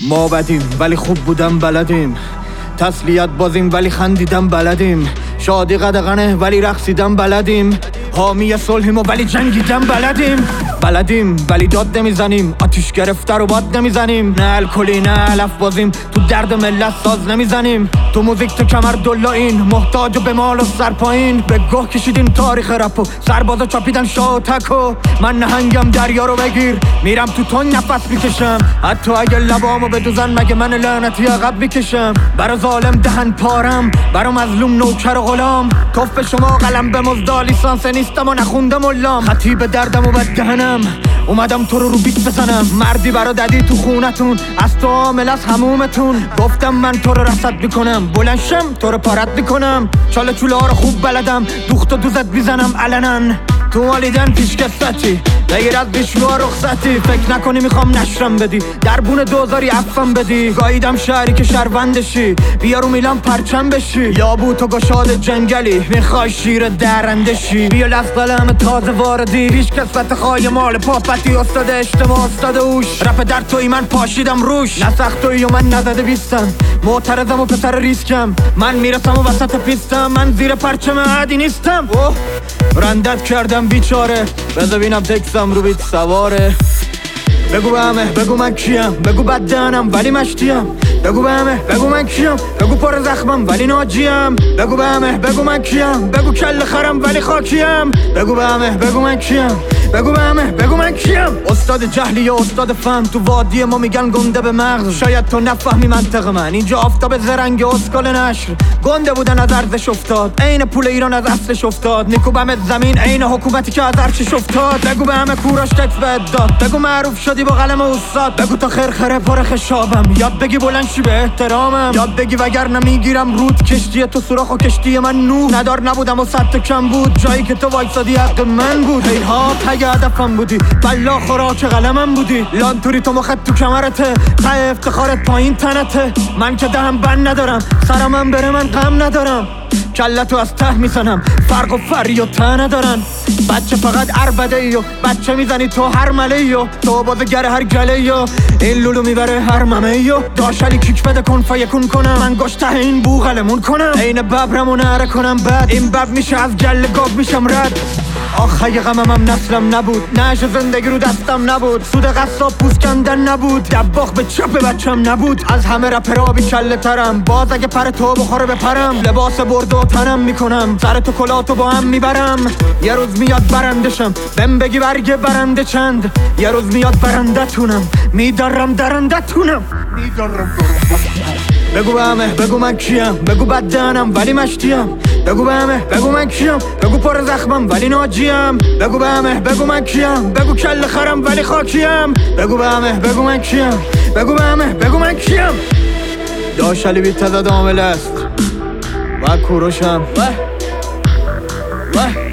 ما بدیم ولی خوب بودم بلدیم، تسلیت بازیم ولی خندیدم بلدیم، شادی قدغنه ولی رقصیدم بلدیم، حامی صلحیم و ولی جنگیدم بلدیم ولی داد نمیزنیم، آتیش گرفته رو باد نمیزنیم، نه الکلی نه علف بازیم، تو درد ملت ساز نمیزنیم، تو موزیک تو کمر دلا این محتاج و به مال و سر پایین، به گوه کشیدیم تاریخ رپو سربازا چاپیدن شاه و تکو، من نهنگم دریا رو بگیر میرم تو تون نفس میکشم، حتی اگه لبامو بدوزن مگه من لعنتی عقب میکشم، برا ظالم دهن پارم، برا مظلوم نوکر و غلام، توف شما قلم به مزدا لیسانس نیستم و نخوندم علام، خطیب دردم و بد دهنم اومدم تو رو بیت بزنم، مردی برا ددی تو خونتون از تو عامل از همومتون، گفتم من تو رو رصد میکنم بلنشم تو رو پارت میکنم، چاله چوله ها رو خوب بلدم دوخت و دوزت میزنم علنن، تو والیدن پیش کستی بگیر از بیشوا رخصتی، فکر نکنی میخوام نشرم بدی دربون دوزاری عفم بدی، گاییدم شهری که شهروندشی بیا رو میلان پرچم بشی، یا بو تو گشاد جنگلی میخوای شیر درندشی، بیا لز قلم تازه واردی پیش کسفت خواهی مال پاپتی، استاد اجتماع استاد اوش رپ در توی من پاشیدم روش، نسخت توی و من نزده بیستم معترضم و پسر ریسکم، من میرسم و وسط پیستم، من زیر پرچم عادی نیستم، رندت کردم بیچاره بذار بینم تکسم رو بیت سواره، بگو به همه بگو من کیم، بگو بد دهنم ولی مشتیم، بگو به همه بگو من کیم، بگو پر زخمم ولی ناجیم، بگو به همه بگو من کیم، بگو کل خرم ولی خاکیم، بگو به همه بگو من کیم، بگو به همه بگو من کیم، استاد جهلی یا استاد فهم تو وادی ما میگن گنده به مغز، شاید تو نفهمی منطق من، اینجا آفتاب زرنگ اسکال نشر گنده بودن از ارزش افتاد، عین پول ایران از اصلش افتاد، نیکوبمت زمین عین حکومتی که از ارچش افتاد، بگو به همه کوراش تکس به داد، بگو معروف شدی با قلم استاد، بگو تا خرخره پر خشابم، یاد بگی بلند شی به احترامم، یاد بگی وگرنه میگیرم رود، کشتی تو سوراخ و کشتی من نور ندار نبودم و صد کم بود، جایی که تو وایسادی حق من بود، ها پگه هدفم بودی بلا خوراک قلمم بودی، لانتوری تو مخت تو کمرته ته افتخارت پایین تنته، من که دهم بند ندارم سرمم بره من غم ندارم، کلتو از ته میزنم فرق و فری و ته ندارن، بچه فقط عربده ایو بچه میزنی تو هر مله ایو، تو بازگر هر گله ایو این لولو میبره هر ممه ایو، داشلی کیک بده کن فیکون کنم من گوش ته این بوغلمون کنم، این ببرمو نره کنم بعد این بب میشه از گل گاب میشم رد، آخه غممم نسلم نبود نهش زندگی رو دستم نبود، سود قصاب پوست کندن نبود، دباغ به چپ بچم نبود، از همه رپرها بی کله ترم، باز اگه پر تو بخوره بپرم، لباس برد و تنم میکنم، سر تو کلاتو با هم میبرم، یه روز میاد برندشم بهم بگی برگ برنده چند، یه روز میاد برنده تونم میدارم درنده تونم، بگو به همه بگو من کیم، بگو بد دهنم ولی مشتیم، بگو به همه بگو من کیم، بگو پر زخمم ولی ناجیم، بگو به همه بگو من کیم، بگو کل خرم ولی خاکیم، بگو به همه بگو من کیم، بگو به همه بگو من کیم، داشلی بیت تزد عامل است و کوروشم